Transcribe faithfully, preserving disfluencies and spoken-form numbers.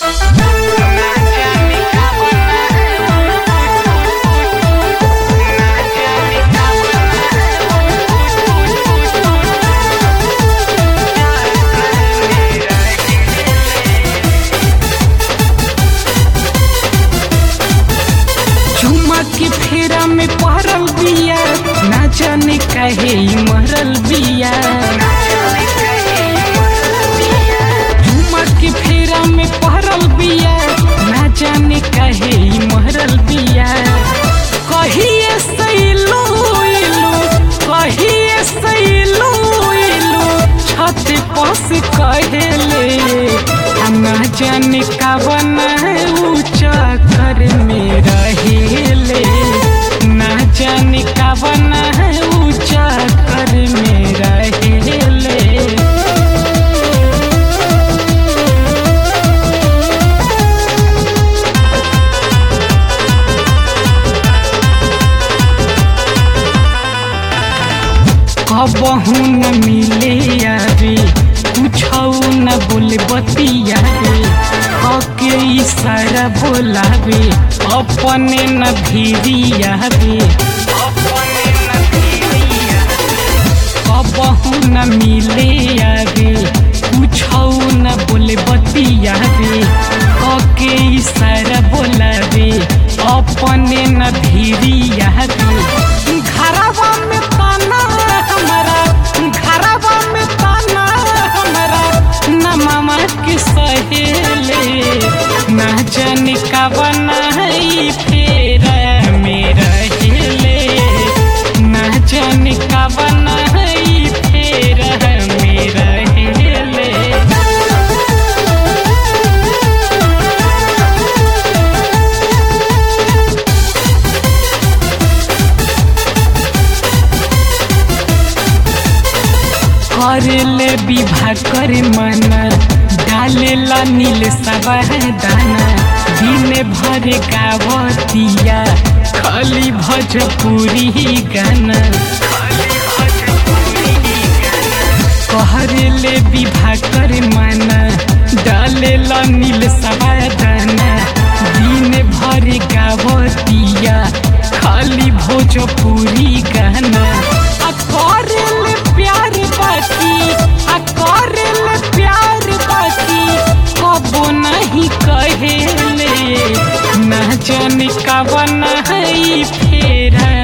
के फेरा में पहरल बिया, ना जाने काहे मरल बिया। झूमर के फेरा में पहरल बिया, ना जाने काहे मरल बिया। कहिए सैलो इलो, कहिए सैलो इलो, छत पस कहेले, ना जाने का बना ऊंचा कर में रहेले, ना जाने का बना ऊंचा कर में रहेले। कबहू न मिले आवे, कुछौ न बोले बतियावे, हके इशारा बोलावे, अपने न भिरियावे। कबहू न मिले आवे, कुछौ न बोले बतियावे, हके इशारा बोलावे, अपने न भिरियावे। घरवा में ताना हमारा, घरवा में ताना हमारा, न मामा के सहेले, ना जाने का बना फेरा मेरा हेले, ना जाने का बना फेरा मेरा हेले। करेले विवाह करे मना, डालेला नील सबा दाना, दिन भर गावतिया खाली भोजपुरी गाना। करेले विवाह करे मना, डालेला नील सबा दाना, दिन भर गावतिया खाली भोजपुरी गाना। करेले प्यार बाकी, आ करेले प्यार बाकी, कबो नहीं कहेले, ना जाने का बना फेरा